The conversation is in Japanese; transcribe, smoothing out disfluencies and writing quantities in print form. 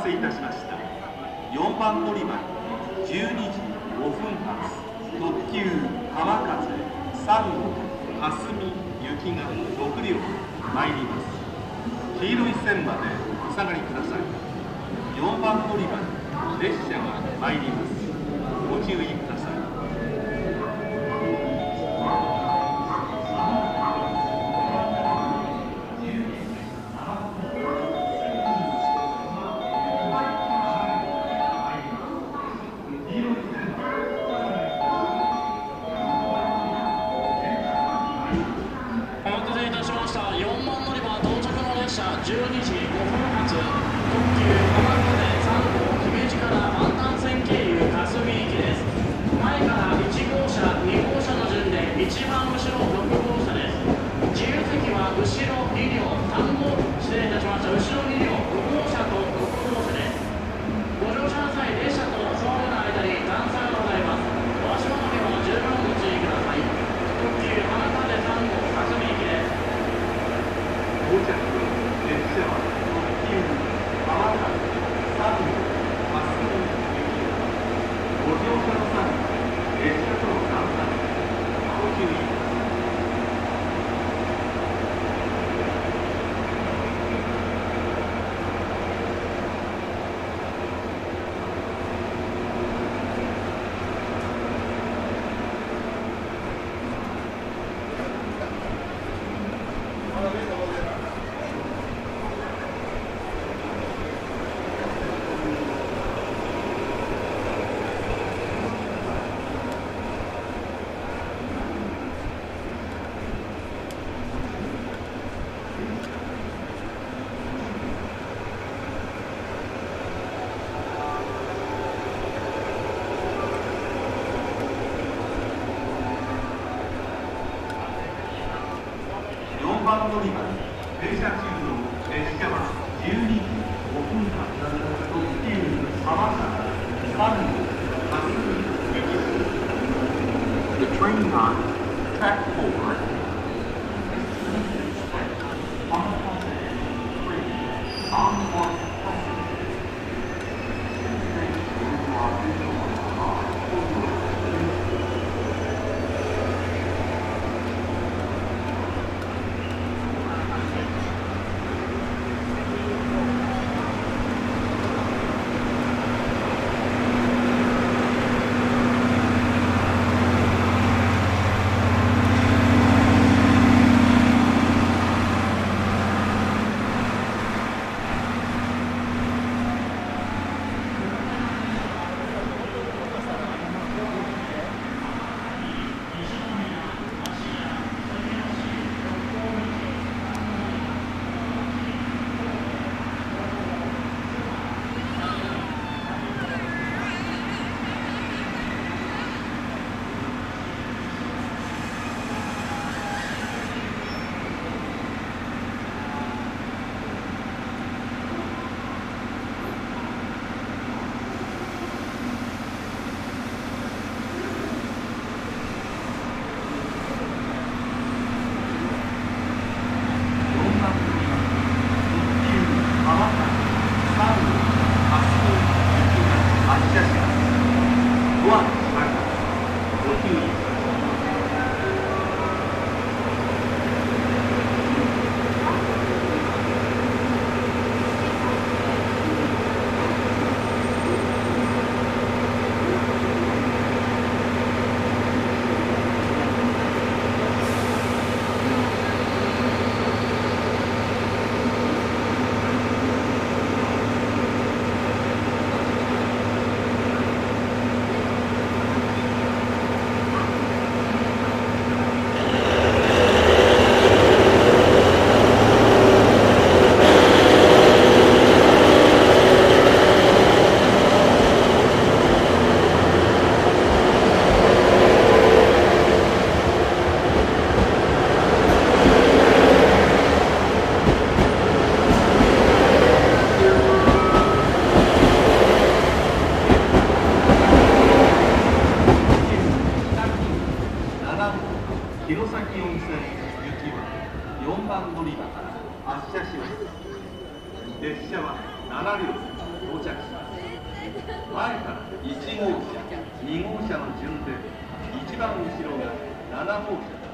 せいたしました。4番乗り場12時5分発特急浜風3号霞行きが6両参ります。黄色い線までお下がりください。4番乗り場に列車が参ります。ご注意ください。 12時5分発特急浜風3号姫路から湾岸線経由霞行きです。前から1号車2号車の順で一番後ろ6号車です。自由席は後ろ2両失礼いたしました。後ろ2両5号車と6号車です。ご乗車の際列車とホームの間に段差がございます。お足元には十分ご注意ください。特急浜風3号霞行きです。 到着列車は特急浜風3号霞行き。ご乗車の際列車との段差にご注意ください。4番乗り場に停車中の列車は12時5分発特急浜風3号霞行き。The train on track 4 浜風3 on弘前温泉行きは4番乗り場から発車します。列車は 7両到着します。前から1号車2号車の順で一番後ろが7号車